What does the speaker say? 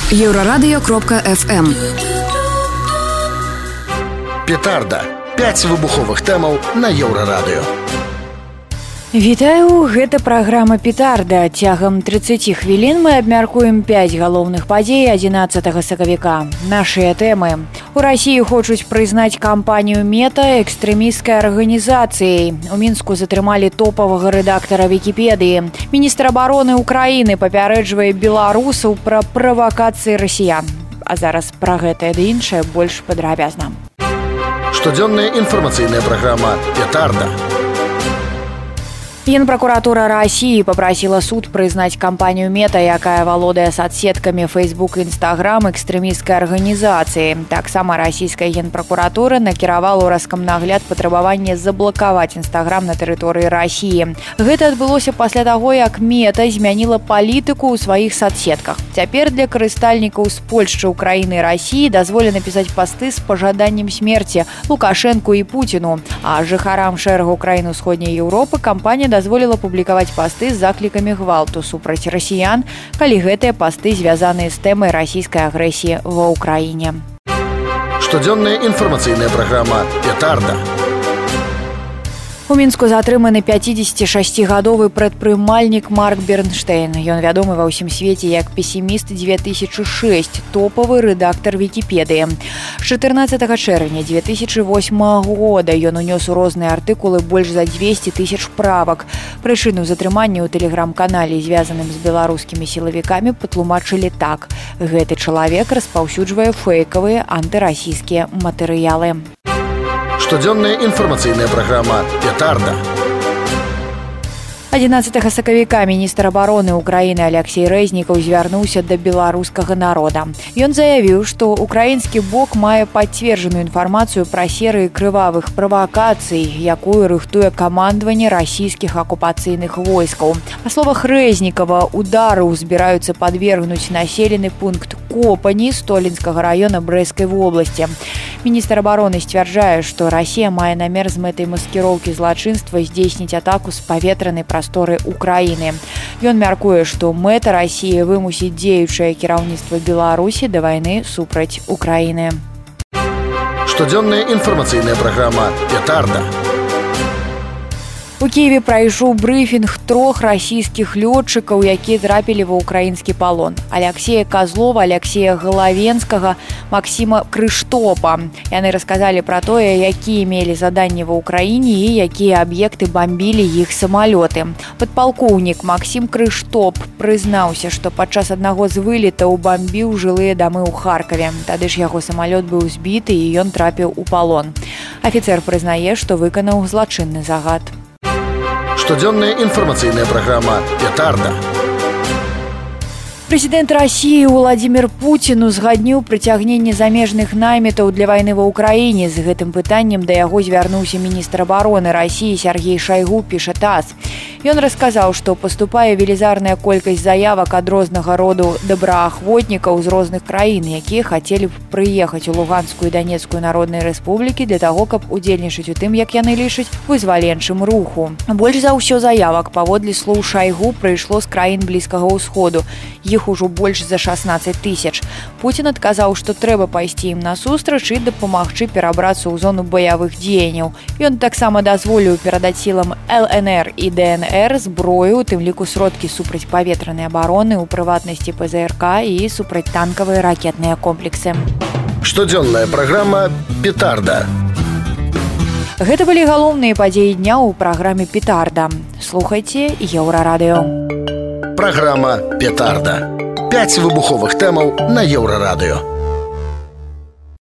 Еврорадио.FM. Петарда. 5 выбуховых тэмаў на Еўрарадыё. Вітаю, гэта праграма «Петарда». Цягам 30 хвілін мы абмяркуем 5 галоўных падзей 11 сакавіка. Нашыя тэмы. У Расіі хочуць прызнаць кампанію «Мета» экстрэмісцкай арганізацыяй. У Мінску затрымалі топавага рэдактара Вікіпедыі. Міністр абароны Украіны папярэджвае беларусаў пра правакацыі расіян. А зараз пра гэтае ды іншае больш падрабязна. Штодзённая інфармацыйная праграма «Петарда». Генпрокуратура России попросила суд признать компанию «Мета», якая валодае соцсетками Facebook и Instagram экстремистской организации. Так сама российская генпрокуратура накіравала ў Роскомнагляд патрабаванне заблокаваць Instagram на тэрыторыі России. Гэта адбылося пасля таго, як «Мета» змяніла палітыку ў сваіх соцсетках. Цяпер для карыстальнікаў з Польшчы, Украіны і России дазволена пісаць пасты з пажаданнем смерці Лукашенку і Путіну. А жыхарам шэрагу краін Усходняй Еўропы кампанія дазволіла публікаваць пасты з заклікамі гвалту супраць расіян, калі гэтыя пасты звязаныя з тэмай расійскай агрэсіі ва ўкраіне. Штодзённая інфармацыйная праграма «Петарда». У Мінску затрыманы 56-гадовы прадпрымальнік Марк Бернштейн. Ён вядомы ва ўсім свеце як песіміст 2006, топавы рэдактар Вікіпедыі. З 14 чэрвеня 2008 года ён унёс у розныя артыкулы больш за 200 тысяч правак. Прычыну затрымання ў тэлеграм-канале, звязаным з беларускімі сілавікамі, патлумачылі так: гэты чалавек распаўсюджвае фэйкавыя антырасійскія матэрыялы. Штодзённая інфармацыйная праграма «Петарда». 11 сакавіка міністр абароны Украіны Алексей Рэзнікаў звярнуўся да беларускага народа. Ён заявіў, што украінскі бок мае пацверджаную інфармацыю пра серыі крывавых правакацый, якую рыхтуе камандаванне расійскіх акупацыйных войскаў. Па словах Рэзнікава, удару збіраюцца падвергнуць населены пункт Копані Столінскага раёна Брэсцкай вобласці. Міністр абароны сцвярджае, што Расія мае намер з мэтай маскіроўкі злачынства здзейсніць атаку з паветранай прасторы Украіны. Ён мяркуе, што мэта Расіі вымусіць дзеючае кіраўніцтва Беларусі да вайны супраць Украіны. Штодзённая інфармацыйная праграма «Петарда». У Киеве прайшоў брыфінг 3 расійскіх лётчыкаў, якія трапілі ва ўкраінскі палон: Алексея Козлова, Алексея Галавенскага, Максима Крыштопа. Яны расказалі пра тое, якія мелі заданні ва ўкраіне і якія аб'екты бамбілі іх самалёты. Падпалкоўнік Максим Крыштоп прызнаўся, што падчас аднаго з вылетаў бамбіў жылыя дамы ў Харкаве. Тады ж яго самалёт быў збіты і ён трапіў у палон. Афіцэр прызнае, што выканаў злачынны загад. Штодзённая інфармацыйная праграма «Петарда». Прэзідэнт Расіі Владзімір Пуцін узгадніў прыцягненне замежных наймітаў для вайны ва ўкраіне. З гэтым пытаннем да яго звярнуўся міністр абароны Расіі Сергей Шайгу, піша ТАСС. Ён расказаў, што паступае велізарная колькасць заявак ад рознага роду добраахвотнікаў з розных краін, якія хацелі б прыехаць у Луганскую і Данецкую народныя рэспублікі для таго, каб удзельнічаць у тым, як яны лічаць, вызваленчым руху. Больш за ўсё заявак, паводле слоў Шайгу, прыйшло з краін Блізкага ўсходу. Іх ужо больш за 16 тысяч. Пуцін адказаў, што трэба пайсці ім насустрач і дапамагчы перабрацца ў зону баявых дзеянняў. Ён таксама дазволіў перадаць сілам ЛНР і ДНР зброю, у тым ліку сродкі супрацьпаветранай абароны, у прыватнасці ПЗРК і супрацьтанкавыя ракетныя комплексы. Штодзённая праграма «Петарда». Гэта былі галоўныя падзеі дня ў праграме «Петарда». Слухайце Еўрарадыё. Праграма «Петарда». 5 выбуховых тэмаў на Еўрарадыё.